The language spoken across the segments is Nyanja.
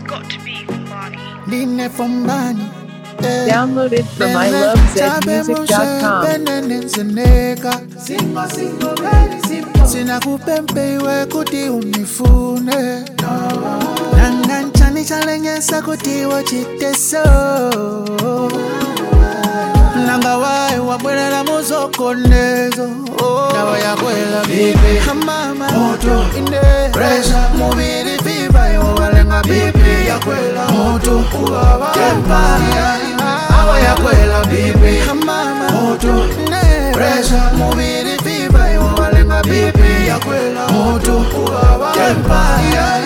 got to be Fumbani. Dine Fumbani. Download it from ilovezmusic.com. Sina kupempe iwe kuti unifune Nanganchani chalenyesa kuti wachiteso Nanga wae wabwela muzokonezo Dawa ya kwela bibi Hamama moto inde Pressure mubiri viva Iwa walenga bibi ya kwela moto Kuwawa kempa Awa ya kwela bibi Hamama moto inde Pressure mubiri viva Iwa walenga bibi ya kwela moto Kuwawa kempa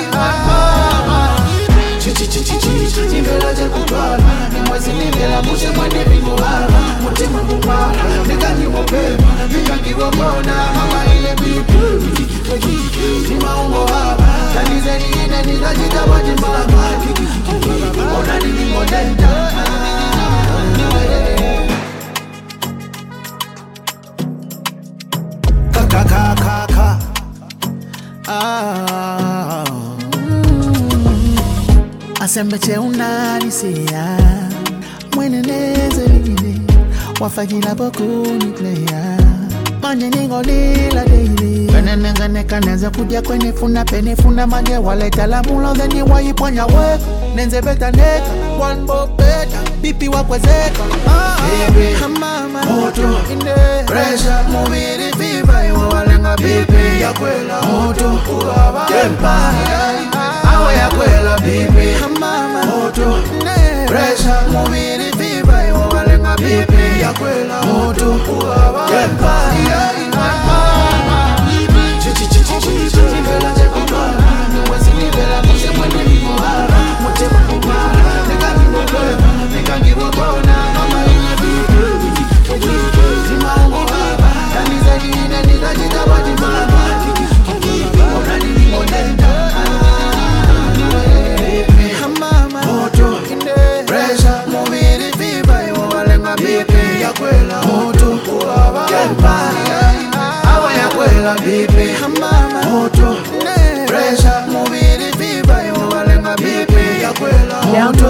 Chimbela chekutwala Nimwezi ningela mushe mwende vinguhala Mutima mbumala Nikangiwa pema Nikangiwa mona Mama ile bibi Nima ungo haba Kanize niine nikajita wajimama Ona nini modenda Kaka Asembeche unanisia Mweneneze lini Wafagila boku niklea Manje ningo lila daily Penenengane kaneza kudia kwenye funa Pene funa maje waleta la mulo Theni waiponya weko Nenze beta neka One bo beta Pipi wakwezeka Hamama moto inde Pressure mubiri viva Iwa walenga bibi ya kwela moto Kuwawa kempa Awa ya kwela bibi Hamama moto Pressure mubiri viva Iwa walenga bibi ya kwela moto Kuwawa kempa Chimbela chekutwala Niwezi nivela muse mwende vimuhala Mutima mbumala Nikangiwa kwema Nikangiwa kona Mama ina bibi Zima ungo haba Kaniza niine nikajita wajimama Ona nini modenda Hamama moto inde Pressure mubiri viva Iwa walenga bibi ya kwela moto Kuwawa kempa Awa ya kwela bibi Hamama moto inde Pressure mubiri viva Iwa walenga bibi ya kwela moto